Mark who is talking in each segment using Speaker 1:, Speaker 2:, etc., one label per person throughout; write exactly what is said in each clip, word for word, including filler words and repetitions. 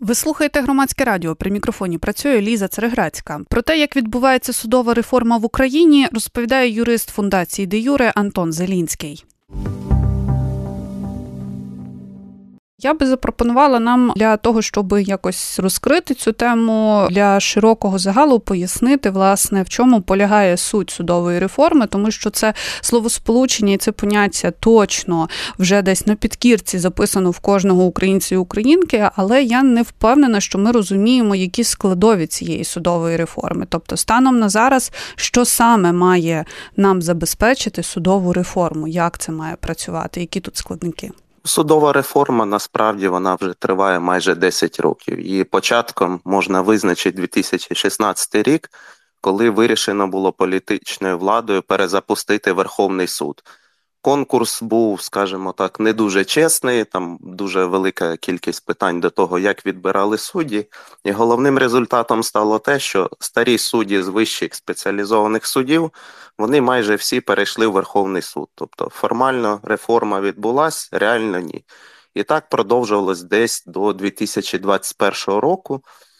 Speaker 1: Ви слухаєте Громадське радіо. При мікрофоні працює Ліза Цереграцька. Про те, як відбувається судова реформа в Україні, розповідає юрист фундації Де Юре Антон Зелінський. Я би запропонувала нам для того, щоб якось розкрити цю тему, для широкого загалу пояснити, власне, в чому полягає суть судової реформи, тому що це словосполучення і це поняття точно вже десь на підкірці записано в кожного українця і українки, але я не впевнена, що ми розуміємо, які складові цієї судової реформи. Тобто, станом на зараз, що саме має нам забезпечити судову реформу, як це має працювати, які тут складники?
Speaker 2: Судова реформа, насправді, вона вже триває майже десять років. Її початком можна визначити дві тисячі шістнадцятий рік, коли вирішено було політичною владою перезапустити Верховний суд. Конкурс був, скажімо так, не дуже чесний, там дуже велика кількість питань до того, як відбирали судді. І головним результатом стало те, що старі судді з вищих спеціалізованих судів, вони майже всі перейшли в Верховний суд. Тобто формально реформа відбулась, реально ні. І так продовжувалось десь до дві тисячі двадцять першого року.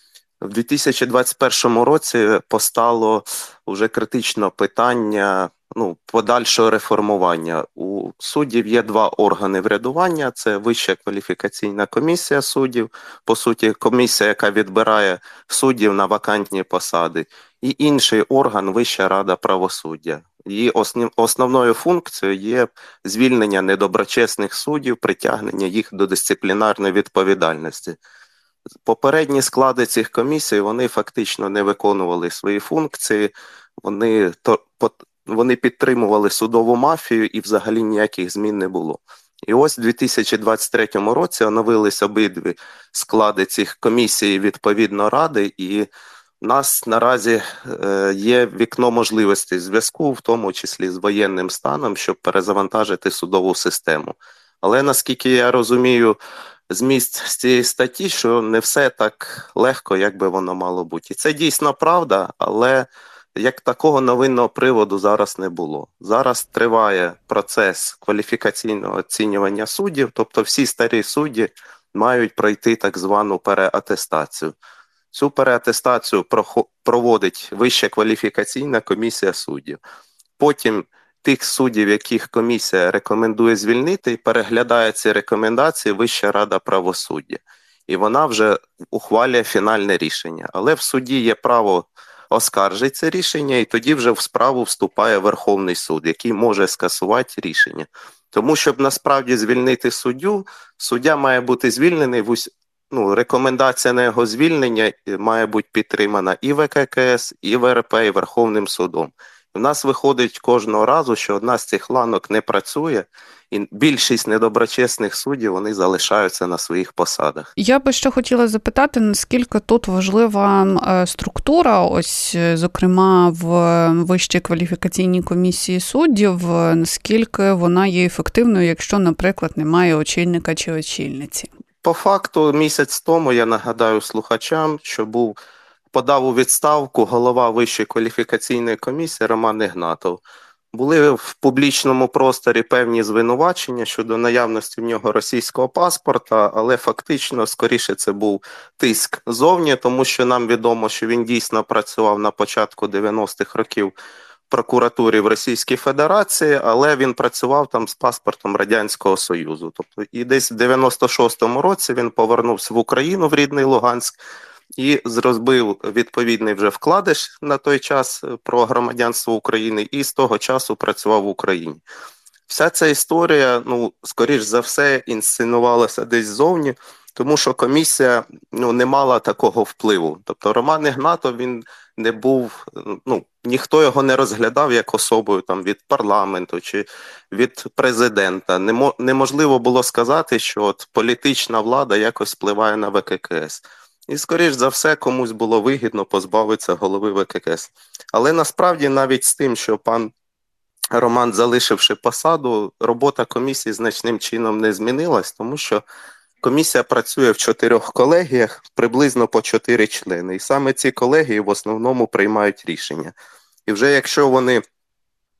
Speaker 2: В дві тисячі двадцять першому році постало вже критично питання ну, подальшого реформування. У суддів є два органи врядування, це Вища кваліфікаційна комісія суддів, по суті комісія, яка відбирає суддів на вакантні посади, і інший орган Вища рада правосуддя. Її основ, основною функцією є звільнення недоброчесних суддів, притягнення їх до дисциплінарної відповідальності. Попередні склади цих комісій, вони фактично не виконували свої функції, вони, то, вони підтримували судову мафію і взагалі ніяких змін не було. І ось у дві тисячі двадцять третьому році оновились обидві склади цих комісій відповідно ради, і у нас наразі е, є вікно можливостей зв'язку, в тому числі з воєнним станом, щоб перезавантажити судову систему. Але наскільки я розумію, зміст з цієї статті, що не все так легко, як би воно мало бути. І це дійсно правда, але як такого новинного приводу зараз не було. Зараз триває процес кваліфікаційного оцінювання суддів, тобто всі старі судді мають пройти так звану переатестацію. Цю переатестацію проводить Вища кваліфікаційна комісія суддів. Потім тих суддів, яких комісія рекомендує звільнити, переглядає ці рекомендації Вища рада правосуддя. І вона вже ухвалює фінальне рішення. Але в суді є право оскаржити це рішення, і тоді вже в справу вступає Верховний суд, який може скасувати рішення. Тому, щоб насправді звільнити суддю, суддя має бути звільнений, в ну, рекомендація на його звільнення має бути підтримана і В К К С, і В Р П, і Верховним судом. У нас виходить кожного разу, що одна з цих ланок не працює, і більшість недоброчесних суддів, вони залишаються на своїх посадах.
Speaker 1: Я би ще хотіла запитати, наскільки тут важлива структура, ось, зокрема, в Вищій кваліфікаційній комісії суддів, наскільки вона є ефективною, якщо, наприклад, немає очільника чи очільниці?
Speaker 2: По факту, місяць тому, я нагадаю слухачам, що був подав у відставку голова Вищої кваліфікаційної комісії Роман Ігнатов. Були в публічному просторі певні звинувачення щодо наявності в нього російського паспорта, але фактично, скоріше, це був тиск зовні, тому що нам відомо, що він дійсно працював на початку дев'яностих років в прокуратурі в Російській Федерації, але він працював там з паспортом Радянського Союзу. Тобто, і десь в дев'яносто шостому році він повернувся в Україну, в рідний Луганськ, і розбив відповідний вже вкладиш на той час про громадянство України, і з того часу працював в Україні. Вся ця історія, ну, скоріш за все, інсценувалася десь ззовні, тому що комісія, ну, не мала такого впливу. Тобто Роман Ігнатов, він не був, ну, ніхто його не розглядав як особою там від парламенту чи від президента. Немо, неможливо було сказати, що от політична влада якось впливає на В К К С. І, скоріш за все, комусь було вигідно позбавитися голови В К К С. Але насправді навіть з тим, що пан Роман, залишивши посаду, робота комісії значним чином не змінилась, тому що комісія працює в чотирьох колегіях, приблизно по чотири члени. І саме ці колегії в основному приймають рішення. І вже якщо вони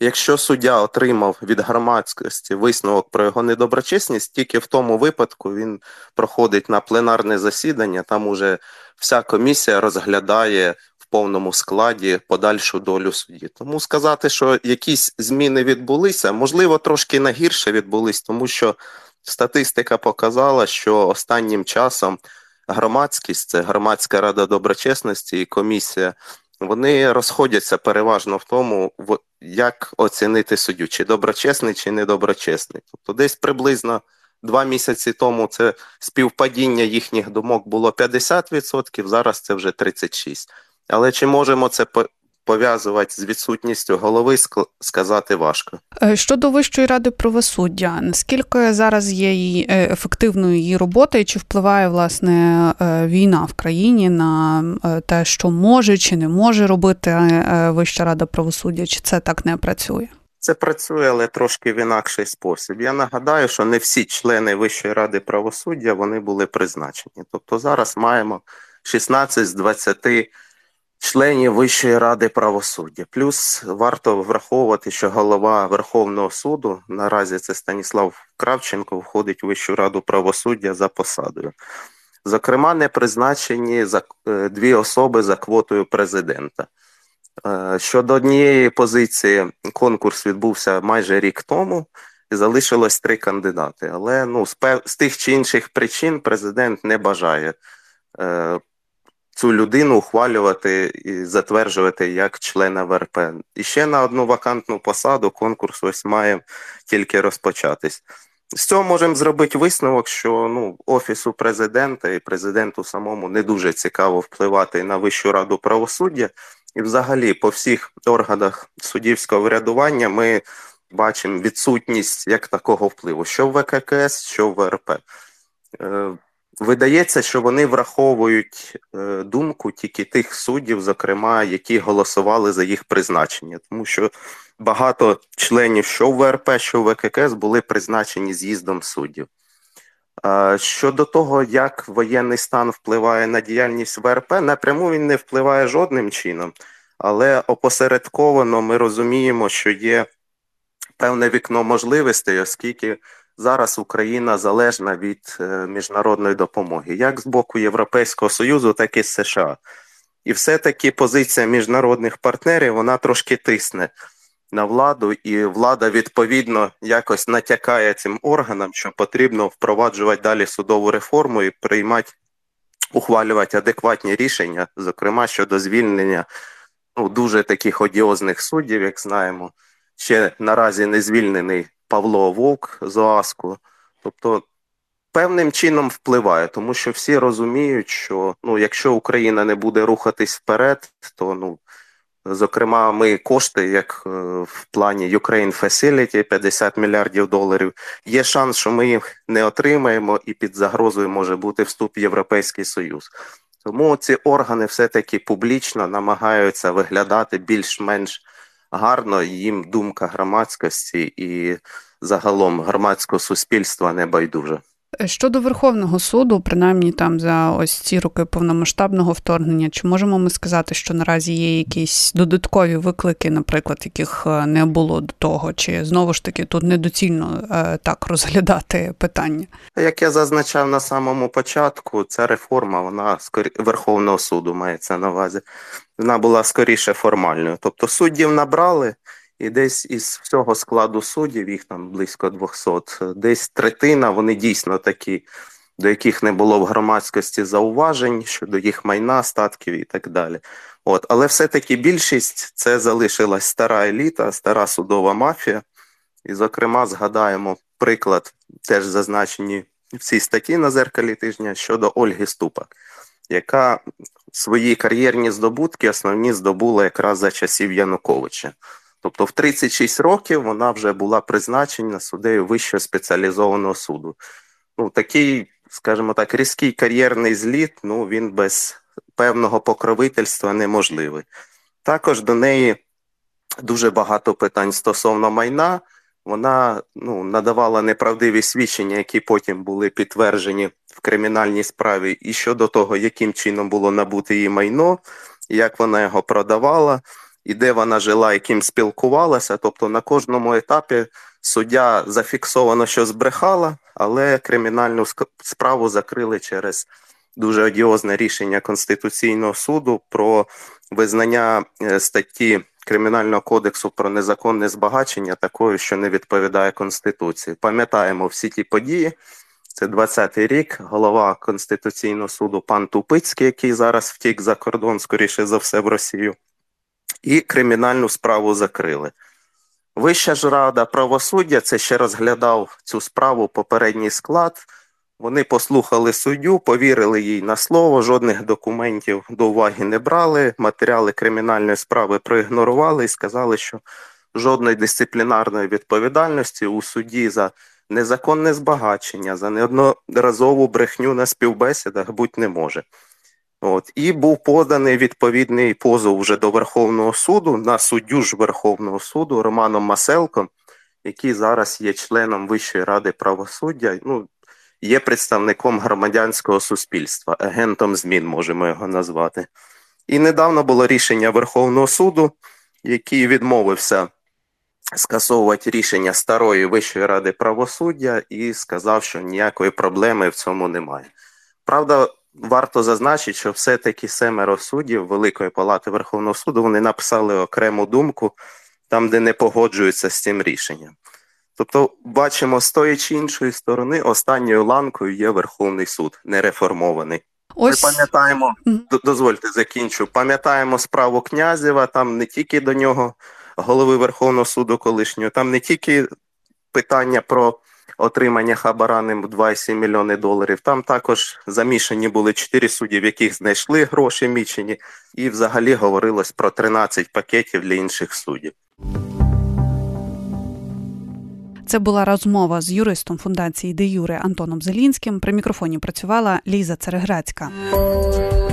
Speaker 2: Якщо суддя отримав від громадськості висновок про його недоброчесність, тільки в тому випадку він проходить на пленарне засідання, там уже вся комісія розглядає в повному складі подальшу долю судді. Тому сказати, що якісь зміни відбулися, можливо, трошки на гірше відбулись, тому що статистика показала, що останнім часом громадськість, це Громадська рада доброчесності і комісія, вони розходяться переважно в тому, як оцінити суддю, чи доброчесний, чи недоброчесний. Тобто десь приблизно два місяці тому це співпадіння їхніх думок було п'ятдесят відсотків, зараз це вже тридцять шість відсотків. Але чи можемо це пов'язувати з відсутністю голови, сказати важко.
Speaker 1: Щодо Вищої ради правосуддя, наскільки зараз є її ефективною її робота і чи впливає, власне, війна в країні на те, що може чи не може робити Вища рада правосуддя, чи це так не працює?
Speaker 2: Це працює, але трошки в інакший спосіб. Я нагадаю, що не всі члени Вищої ради правосуддя, вони були призначені. Тобто зараз маємо шістнадцять з двадцяти членів Вищої ради правосуддя. Плюс варто враховувати, що голова Верховного суду, наразі це Станіслав Кравченко, входить у Вищу раду правосуддя за посадою. Зокрема, не призначені дві особи за квотою президента. Щодо однієї позиції, конкурс відбувся майже рік тому, і залишилось три кандидати. Але ну, з, пев... з тих чи інших причин президент не бажає е, цю людину ухвалювати і затверджувати як члена В Р П. І ще на одну вакантну посаду конкурс ось має тільки розпочатись. З цього можемо зробити висновок, що ну, Офісу президента і президенту самому не дуже цікаво впливати на Вищу раду правосуддя. І взагалі по всіх органах суддівського врядування ми бачимо відсутність як такого впливу, що в В К К С, що в В Р П. Е, видається, що вони враховують е, думку тільки тих суддів, зокрема, які голосували за їх призначення. Тому що багато членів що в В Р П, що в В К К С були призначені з'їздом суддів. Е, щодо того, як воєнний стан впливає на діяльність В Р П, напряму він не впливає жодним чином, але опосередковано ми розуміємо, що є певне вікно можливостей, оскільки зараз Україна залежна від е, міжнародної допомоги, як з боку Європейського Союзу, так і з США. І все-таки позиція міжнародних партнерів, вона трошки тисне на владу, і влада відповідно якось натякає цим органам, що потрібно впроваджувати далі судову реформу і приймати, ухвалювати адекватні рішення, зокрема щодо звільнення ну, дуже таких одіозних суддів, як знаємо. Ще наразі не звільнений Павло Вовк з ОАСКу. Тобто певним чином впливає, тому що всі розуміють, що ну, якщо Україна не буде рухатись вперед, то, ну, зокрема, ми кошти, як е, в плані Ukraine Facility, п'ятдесят мільярдів доларів, є шанс, що ми їх не отримаємо і під загрозою може бути вступ в Європейський Союз. Тому ці органи все-таки публічно намагаються виглядати більш-менш гарно, їм думка громадськості і загалом громадського суспільства не байдуже.
Speaker 1: Щодо Верховного суду, принаймні там за ось ці роки повномасштабного вторгнення, чи можемо ми сказати, що наразі є якісь додаткові виклики, наприклад, яких не було до того, чи знову ж таки тут недоцільно е, так розглядати питання?
Speaker 2: Як я зазначав на самому початку, ця реформа, вона скорі... Верховного суду мається на увазі, вона була скоріше формальною. Тобто суддів набрали, і десь із всього складу суддів, їх там близько двохсот, десь третина, вони дійсно такі, до яких не було в громадськості зауважень щодо їх майна, статків і так далі. От. Але все-таки більшість це залишилась стара еліта, стара судова мафія. І, зокрема, згадаємо приклад, теж зазначені в цій статті на «Дзеркалі тижня» щодо Ольги Ступак, яка свої кар'єрні здобутки основні здобула якраз за часів Януковича. Тобто в тридцять шість років вона вже була призначена суддею Вищого спеціалізованого суду. Ну, такий, скажімо так, різкий кар'єрний зліт, ну, він без певного покровительства неможливий. Також до неї дуже багато питань стосовно майна. Вона ну, надавала неправдиві свідчення, які потім були підтверджені в кримінальній справі, і щодо того, яким чином було набуте її майно, як вона його продавала. і де вона жила, і ким спілкувалася. Тобто на кожному етапі суддя зафіксовано, що збрехала, але кримінальну справу закрили через дуже одіозне рішення Конституційного суду про визнання статті Кримінального кодексу про незаконне збагачення такою, що не відповідає Конституції. Пам'ятаємо всі ті події. Це двадцятий рік, голова Конституційного суду пан Тупицький, який зараз втік за кордон, скоріше за все, в Росію. І кримінальну справу закрили. Вища ж рада правосуддя, це ще розглядав цю справу попередній склад. Вони послухали суддю, повірили їй на слово, жодних документів до уваги не брали, матеріали кримінальної справи проігнорували і сказали, що жодної дисциплінарної відповідальності у суді за незаконне збагачення, за неодноразову брехню на співбесідах бути не може. От. І був поданий відповідний позов вже до Верховного суду на суддю ж Верховного суду Романом Маселком, який зараз є членом Вищої ради правосуддя, ну, є представником громадянського суспільства, агентом змін можемо його назвати. І недавно було рішення Верховного суду, який відмовився скасовувати рішення старої Вищої ради правосуддя і сказав, що ніякої проблеми в цьому немає. Правда, варто зазначити, що все-таки семеро суддів Великої Палати Верховного суду, вони написали окрему думку там, де не погоджуються з цим рішенням. Тобто, бачимо, з тої чи іншої сторони, останньою ланкою є Верховний суд, нереформований. Ось... Ми пам'ятаємо, дозвольте закінчу, пам'ятаємо справу Князєва, там не тільки до нього, голови Верховного суду колишнього, там не тільки питання про отримання хабара ним два цілих сім мільйони доларів, там також замішані були чотири судді, в яких знайшли гроші мічені, і взагалі говорилось про тринадцять пакетів для інших суддів.
Speaker 1: Це була розмова з юристом фундації Де Юре Антоном Зелінським. При мікрофоні працювала Ліза Цереграцька.